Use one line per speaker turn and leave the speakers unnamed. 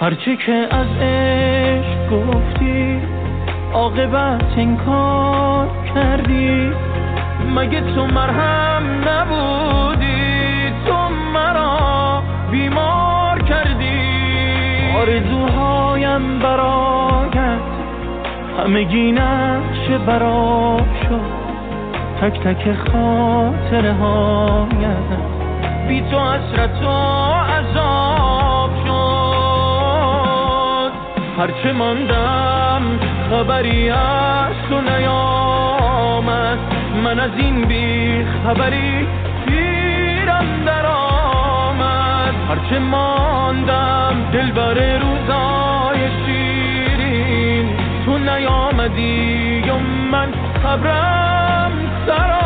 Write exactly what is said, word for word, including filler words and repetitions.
هرچه که از عشق گفتی عاقبت انکار کردی، مگه تو مرهم نبودی؟ تو مرا بیمار کردی. آرزوهایم برایت همگی نقش برا شد، تک تک خاطره هایت بی تو حسرت و عذاب شد. هرچه ماندم خبری از تو نیامد، من از این بی خبری گیرم در آمد. هرچه ماندم دل بر روزای شیرین، تو نیامدی و من صبرم سر